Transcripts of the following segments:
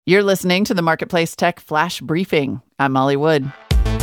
You're listening to the Marketplace Tech Flash Briefing. I'm Molly Wood.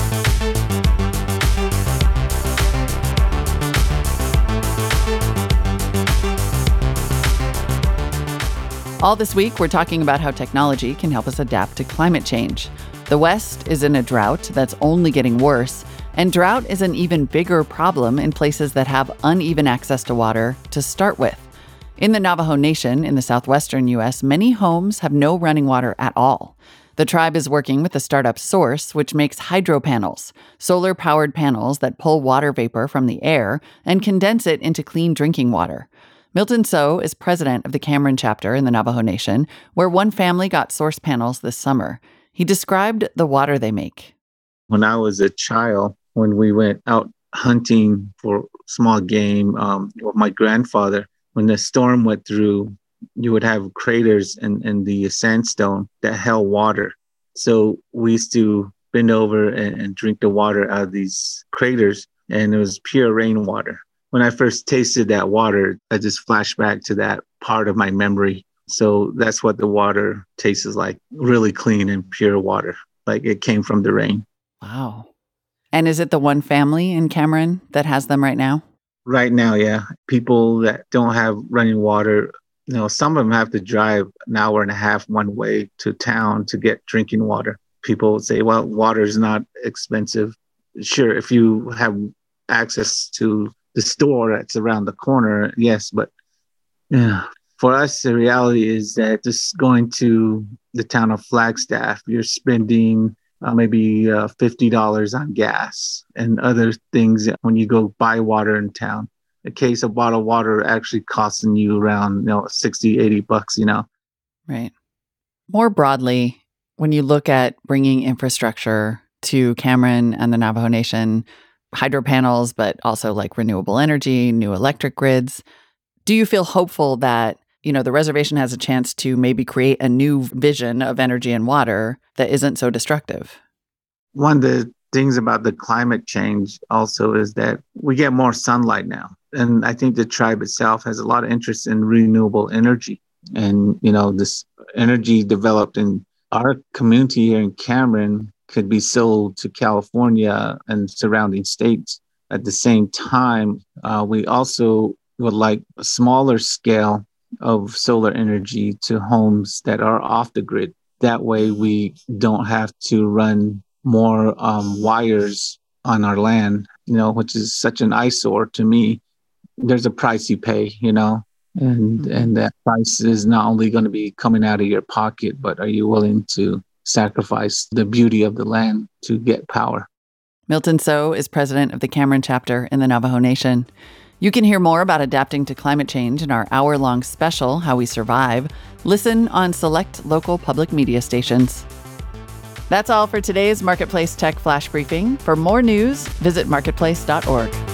All this week, we're talking about how technology can help us adapt to climate change. The West is in a drought that's only getting worse, and drought is an even bigger problem in places that have uneven access to water to start with. In the Navajo Nation in the southwestern U.S., many homes have no running water at all. The tribe is working with the startup Source, which makes hydro panels, solar-powered panels that pull water vapor from the air and condense it into clean drinking water. Milton So is president of the Cameron chapter in the Navajo Nation, where one family got Source panels this summer. He described the water they make. When I was a child, when we went out hunting for small game with my grandfather, when the storm went through, you would have craters in the sandstone that held water. So we used to bend over and drink the water out of these craters, and it was pure rainwater. When I first tasted that water, I just flashed back to that part of my memory. So that's what the water tastes like, really clean and pure water, like it came from the rain. Wow. And is it the one family in Cameron that has them right now? Right now, yeah. People that don't have running water, some of them have to drive an hour and a half one way to town to get drinking water. People would say, well, water is not expensive. Sure, if you have access to the store that's around the corner, yes. But for us, the reality is that just going to the town of Flagstaff, you're spending maybe $50 on gas and other things when you go buy water in town. A case of bottled water actually costing you around, $60, $80, Right. More broadly, when you look at bringing infrastructure to Cameron and the Navajo Nation, hydro panels, but also like renewable energy, new electric grids, do you feel hopeful that the reservation has a chance to maybe create a new vision of energy and water that isn't so destructive? One of the things about the climate change also is that we get more sunlight now. And I think the tribe itself has a lot of interest in renewable energy. And, this energy developed in our community here in Cameron could be sold to California and surrounding states. At the same time, we also would like a smaller scale of solar energy to homes that are off the grid. That way we don't have to run more wires on our land, which is such an eyesore to me. There's a price you pay, and that price is not only going to be coming out of your pocket, but are you willing to sacrifice the beauty of the land to get power? Milton So is president of the Cameron chapter in the Navajo Nation. You can hear more about adapting to climate change in our hour-long special, How We Survive. Listen on select local public media stations. That's all for today's Marketplace Tech Flash Briefing. For more news, visit marketplace.org.